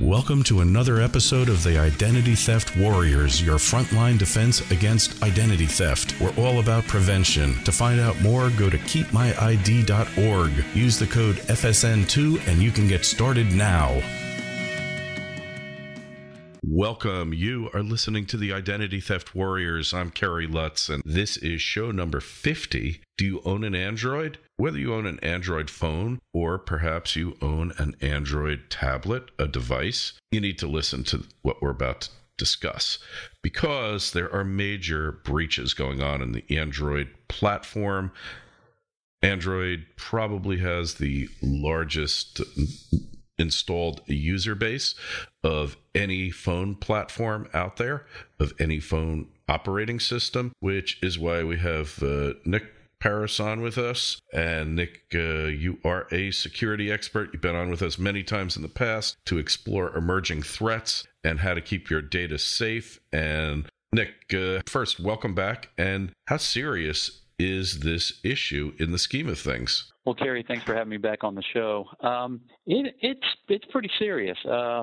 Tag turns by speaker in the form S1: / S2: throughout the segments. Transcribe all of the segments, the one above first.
S1: Welcome to another episode of the Identity Theft Warriors, your frontline defense against identity theft. We're all about prevention. To find out more, go to keepmyid.org. Use the code FSN2 and you can get started now. Welcome. You are listening to the Identity Theft Warriors. I'm Kerry Lutz, and this is show number 50. Do you own an Android? Whether you own an Android phone or perhaps you own an Android tablet, a device, you need to listen to what we're about to discuss because there are major breaches going on in the Android platform. Android probably has the largest installed user base of any phone platform out there, of any phone operating system, which is why we have Nick Paris on with us. And Nick, you are a security expert. You've been on with us many times in the past to explore emerging threats and how to keep your data safe. And Nick, first, welcome back. And how serious is this issue in the scheme of things?
S2: Well, Kerry, thanks for having me back on the show. It's pretty serious.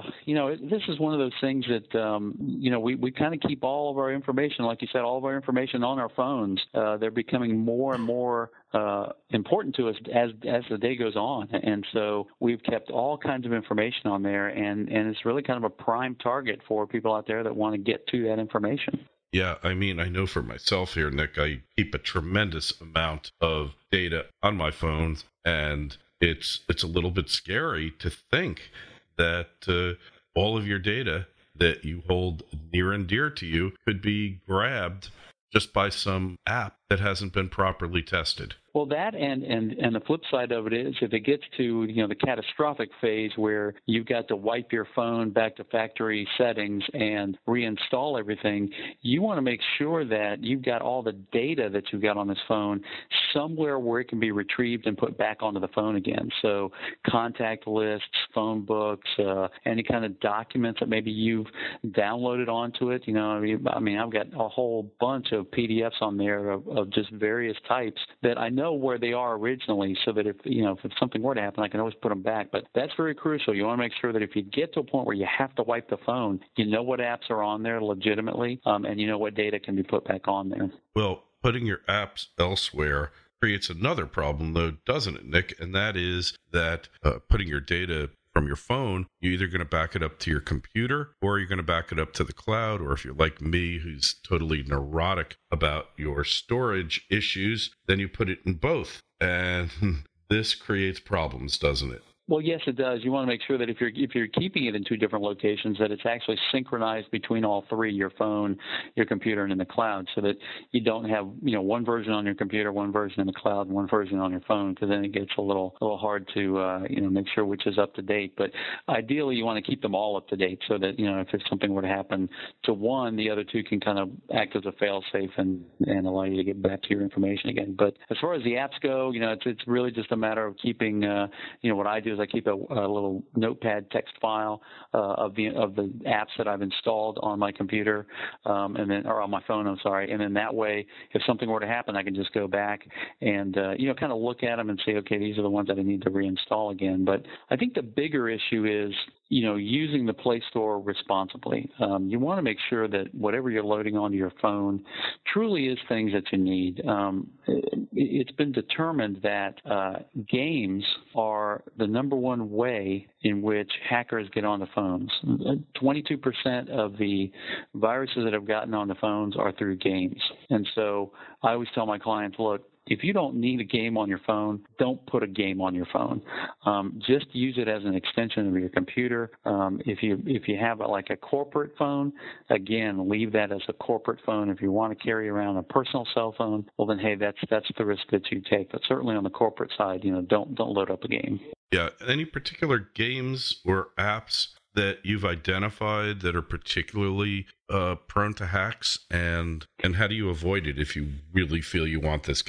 S2: This is one of those things that we kind of keep all of our information, like you said, all of our information on our phones. They're becoming more and more important to us as the day goes on, and so we've kept all kinds of information on there, and it's really kind of a prime target for people out there that want to get to that information.
S1: Yeah, I mean, I know for myself here, Nick, I keep a tremendous amount of data on my phone, and it's a little bit scary to think that all of your data that you hold near and dear to you could be grabbed just by some app that hasn't been properly tested.
S2: Well, that and the flip side of it is if it gets to the catastrophic phase where you've got to wipe your phone back to factory settings and reinstall everything, you want to make sure that you've got all the data that you've got on this phone somewhere where it can be retrieved and put back onto the phone again. So contact lists, phone books, any kind of documents that maybe you've downloaded onto it. I mean, I've got a whole bunch of PDFs on there of just various types that I know where they are originally, so that if something were to happen, I can always put them back. But that's very crucial. You want to make sure that if you get to a point where you have to wipe the phone, you know what apps are on there legitimately, and you know what data can be put back on there.
S1: Well, putting your apps elsewhere creates another problem, though, doesn't it, Nick? And that is that putting your data from your phone, you're either going to back it up to your computer or you're going to back it up to the cloud. Or if you're like me, who's totally neurotic about your storage issues, then you put it in both. And this creates problems, doesn't it?
S2: Well, yes, it does. You want to make sure that if you're keeping it in two different locations, that it's actually synchronized between all three, your phone, your computer, and in the cloud, so that you don't have one version on your computer, one version in the cloud, and one version on your phone, because then it gets a little hard to make sure which is up to date. But ideally, you want to keep them all up to date, so that if something were to happen to one, the other two can kind of act as a fail-safe and allow you to get back to your information again. But as far as the apps go, it's really just a matter of keeping what I do is I keep a little notepad text file of the apps that I've installed on my computer, or on my phone. I'm sorry, and then that way, if something were to happen, I can just go back and kind of look at them and say, okay, these are the ones that I need to reinstall again. But I think the bigger issue is using the Play Store responsibly. You want to make sure that whatever you're loading onto your phone truly is things that you need. It's been determined that games are the number one way in which hackers get onto phones. 22% of the viruses that have gotten onto phones are through games. And so I always tell my clients, look, if you don't need a game on your phone, don't put a game on your phone. Just use it as an extension of your computer. If you have a corporate phone, again, leave that as a corporate phone. If you want to carry around a personal cell phone, well then, hey, that's the risk that you take. But certainly on the corporate side, don't load up a game.
S1: Yeah. Any particular games or apps that you've identified that are particularly prone to hacks, and how do you avoid it if you really feel you want this game?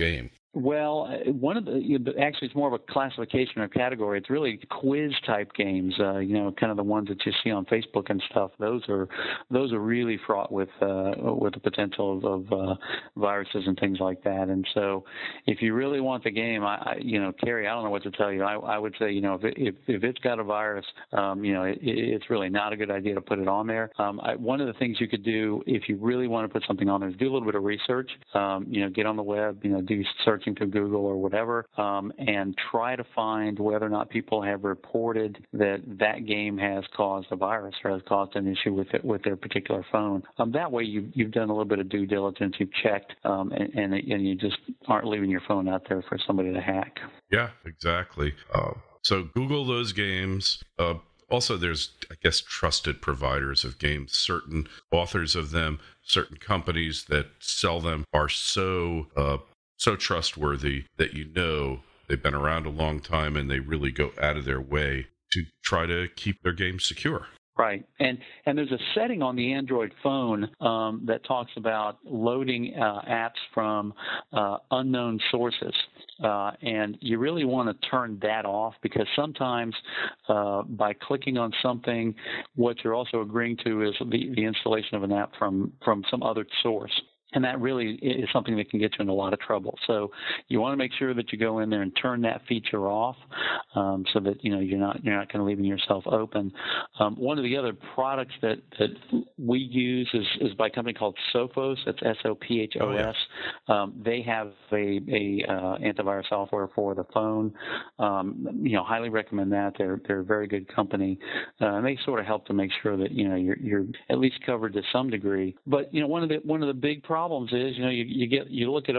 S2: Well, one of actually it's more of a classification or category. It's really quiz type games. Kind of the ones that you see on Facebook and stuff. Those are really fraught with the potential of viruses and things like that. And so, if you really want the game, Carrie, I don't know what to tell you. I would say, if it's got a virus, it's really not a good idea to put it on there. One of the things you could do if you really want to put something on there is do a little bit of research. Get on the web, do searching through Google or whatever, and try to find whether or not people have reported that game has caused a virus or has caused an issue with their particular phone. That way, you've done a little bit of due diligence, you've checked, and you just aren't leaving your phone out there for somebody to hack.
S1: Yeah, exactly. So Google those games. Also, there's, I guess, trusted providers of games. Certain authors of them, certain companies that sell them are so trustworthy that they've been around a long time and they really go out of their way to try to keep their games secure.
S2: Right. And there's a setting on the Android phone that talks about loading apps from unknown sources. And you really want to turn that off because sometimes by clicking on something, what you're also agreeing to is the installation of an app from some other source. And that really is something that can get you in a lot of trouble. So you want to make sure that you go in there and turn that feature off, so that you're not kind of leaving yourself open. One of the other products that we use is by a company called Sophos. That's Sophos. Oh, yeah. They have a antivirus software for the phone. Highly recommend that. They're a very good company, and they sort of help to make sure that you're at least covered to some degree. But one of the big problems is you look at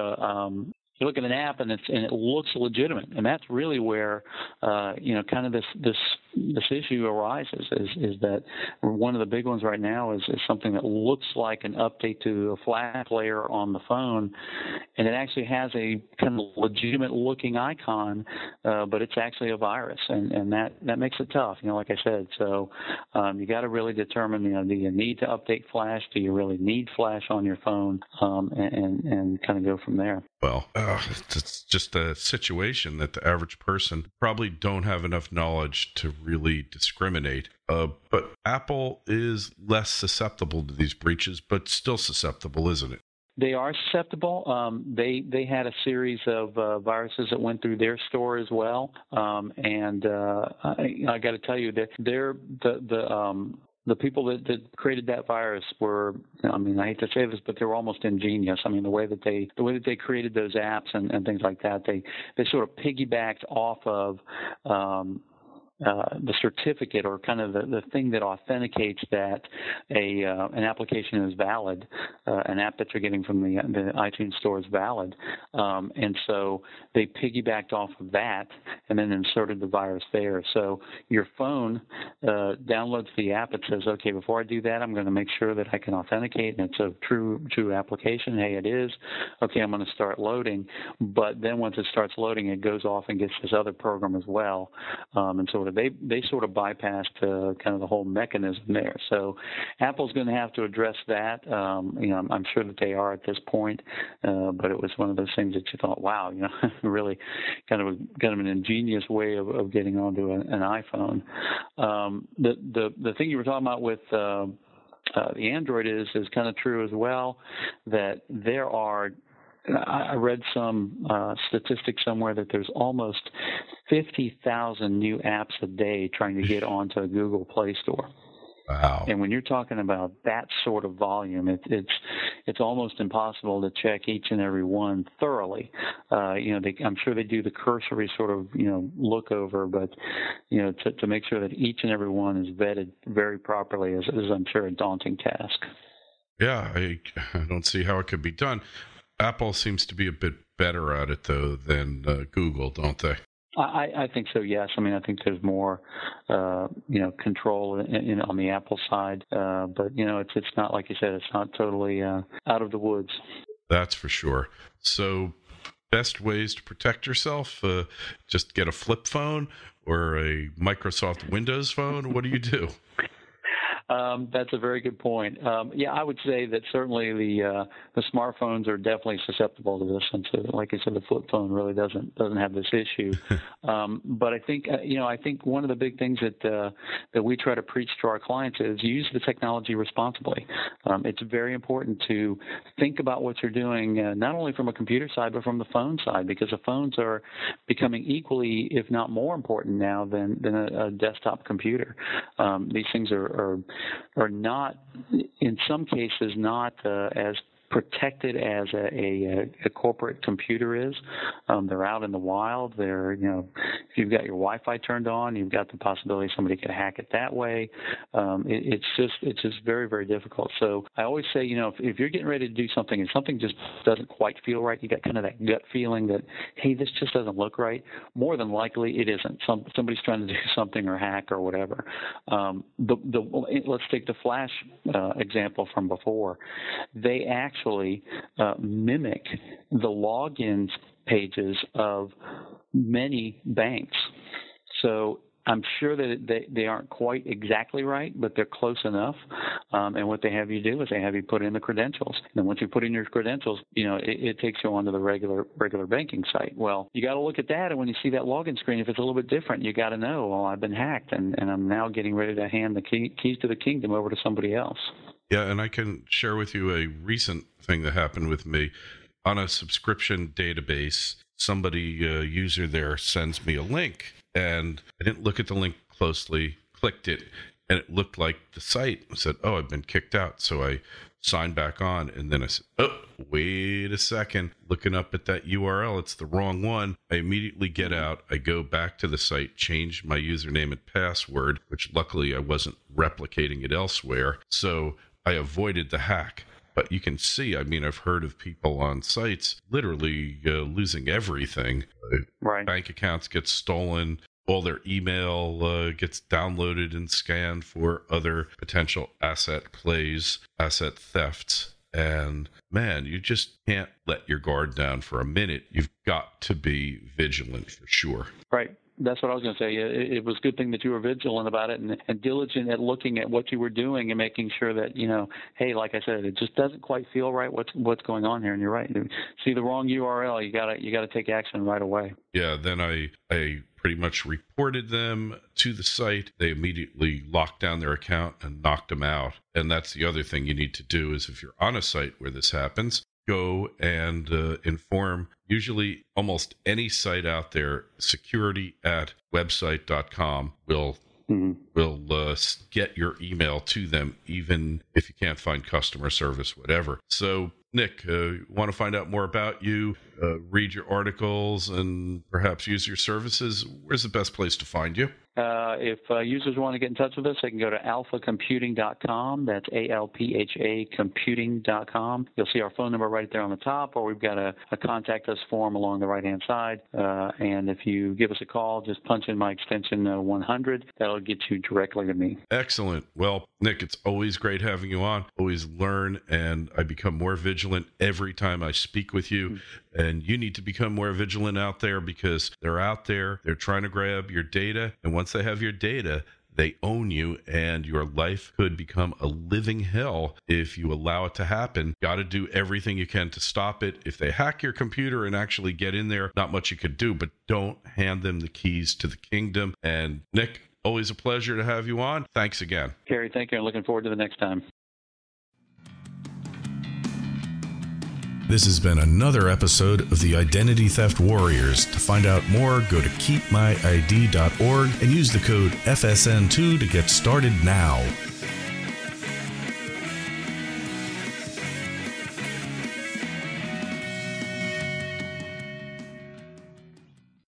S2: an app and it looks legitimate, and that's really where kind of this issue arises is that one of the big ones right now is something that looks like an update to a Flash player on the phone, and it actually has a kind of legitimate looking icon, but it's actually a virus, and that makes it tough, like I said. So you got to really determine, do you need to update Flash? Do you really need Flash on your phone? And kind of go from there.
S1: Well, it's just a situation that the average person probably don't have enough knowledge to really discriminate. But Apple is less susceptible to these breaches, but still susceptible, isn't it?
S2: They are susceptible. They had a series of viruses that went through their store as well, and I got to tell you that the people that created that virus were, I hate to say this, but they were almost ingenious. The way that they created those apps and things like that, they sort of piggybacked off of the certificate, or kind of the thing that authenticates that an application is valid, an app that you're getting from the iTunes store is valid, and so they piggybacked off of that and then inserted the virus there. So your phone downloads the app. It says, okay, before I do that, I'm going to make sure that I can authenticate and it's a true application. Hey, it is. Okay, I'm going to start loading. But then once it starts loading, it goes off and gets this other program as well, and so they sort of bypassed kind of the whole mechanism there. So Apple's going to have to address that. I'm sure that they are at this point, but it was one of those things that you thought, wow, really kind of an ingenious way of getting onto an iPhone. The thing you were talking about with the Android is kind of true as well, that there are, I read some statistics somewhere that there's almost 50,000 new apps a day trying to get onto a Google Play Store.
S1: Wow.
S2: And when you're talking about that sort of volume, it's almost impossible to check each and every one thoroughly. I'm sure they do the cursory sort of, look over, but, to make sure that each and every one is vetted very properly is I'm sure, a daunting task.
S1: Yeah, I don't see how it could be done. Apple seems to be a bit better at it, though, than Google, don't they?
S2: I think so, yes. I think there's more, control on the Apple side. But, it's not, like you said, it's not totally out of the woods.
S1: That's for sure. So best ways to protect yourself? Just get a flip phone or a Microsoft Windows phone? What do you do?
S2: That's a very good point. Yeah, I would say that certainly the smartphones are definitely susceptible to this, and so, like I said, the flip phone really doesn't have this issue. But I think I think one of the big things that we try to preach to our clients is use the technology responsibly. It's very important to think about what you're doing, not only from a computer side but from the phone side, because the phones are becoming equally, if not more important now than a desktop computer. These things are not, in some cases, not as protected as a corporate computer is. They're out in the wild. They're, if you've got your Wi-Fi turned on, you've got the possibility somebody could hack it that way. It's just very, very difficult. So I always say, if you're getting ready to do something and something just doesn't quite feel right, you got kind of that gut feeling that, hey, this just doesn't look right. More than likely, it isn't. Somebody's trying to do something or hack or whatever. Let's take the Flash example from before. They actually mimic the login pages of many banks. So I'm sure that they aren't quite exactly right, but they're close enough. And what they have you do is they have you put in the credentials. And then once you put in your credentials, it takes you onto the regular banking site. Well, you got to look at that, and when you see that login screen, if it's a little bit different, you got to know, well, I've been hacked, and I'm now getting ready to hand the keys to the kingdom over to somebody else.
S1: Yeah, and I can share with you a recent thing that happened with me. On a subscription database, somebody, user there, sends me a link, and I didn't look at the link closely, clicked it, and it looked like the site. I said, oh, I've been kicked out. So I signed back on, and then I said, oh, wait a second. Looking up at that URL, it's the wrong one. I immediately get out. I go back to the site, change my username and password, which luckily I wasn't replicating it elsewhere. So I avoided the hack. But you can see, I've heard of people on sites literally losing everything.
S2: Right.
S1: Bank accounts get stolen. All their email gets downloaded and scanned for other potential asset plays, asset thefts. And man, you just can't let your guard down for a minute. You've got to be vigilant for sure.
S2: Right. That's what I was going to say. It was a good thing that you were vigilant about it and diligent at looking at what you were doing and making sure that, hey, like I said, it just doesn't quite feel right what's going on here. And you're right. See the wrong URL, you got to take action right away.
S1: Yeah, then I pretty much reported them to the site. They immediately locked down their account and knocked them out. And that's the other thing you need to do is if you're on a site where this happens, go and inform usually almost any site out there. security@website.com will get your email to them, even if you can't find customer service, whatever. So, Nick, want to find out more about you, read your articles, and perhaps use your services? Where's the best place to find you?
S2: If users want to get in touch with us, they can go to alphacomputing.com. That's ALPHA computing.com. You'll see our phone number right there on the top, or we've got a contact us form along the right-hand side. And if you give us a call, just punch in my extension 100. That'll get you directly to me.
S1: Excellent. Well, Nick, it's always great having you on. Always learn, and I become more vigilant every time I speak with you. And you need to become more vigilant out there because they're out there. They're trying to grab your data. And once they have your data, they own you, and your life could become a living hell if you allow it to happen. Got to do everything you can to stop it. If they hack your computer and actually get in there, not much you could do, but don't hand them the keys to the kingdom. And Nick, always a pleasure to have you on. Thanks again.
S2: Kerry, thank you. I'm looking forward to the next time.
S3: This has been another episode of the Identity Theft Warriors. To find out more, go to keepmyid.org and use the code FSN2 to get started now.